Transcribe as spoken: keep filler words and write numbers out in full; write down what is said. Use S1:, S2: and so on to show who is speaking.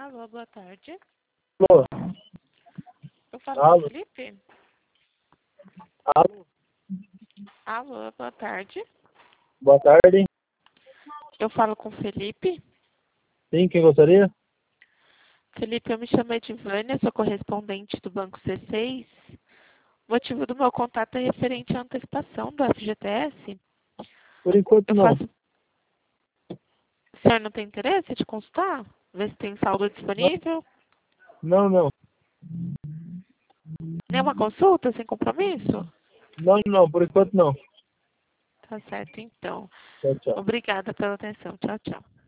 S1: Alô, boa tarde.
S2: Alô?
S1: Eu falo
S2: Alô?
S1: com o Felipe?
S2: Alô?
S1: Alô, boa tarde.
S2: Boa tarde.
S1: Eu falo com o Felipe?
S2: Sim, quem gostaria?
S1: Felipe, eu me chamo Edivânia, sou correspondente do Banco C seis. O motivo do meu contato é referente à antecipação do F G T S.
S2: Por enquanto
S1: Eu
S2: não.
S1: faço... O senhor não tem interesse de consultar? Ver se tem saldo disponível?
S2: Não, não.
S1: Nenhuma consulta sem compromisso?
S2: Não, não, por enquanto não.
S1: Tá certo, então.
S2: Tchau, tchau.
S1: Obrigada pela atenção. Tchau, tchau.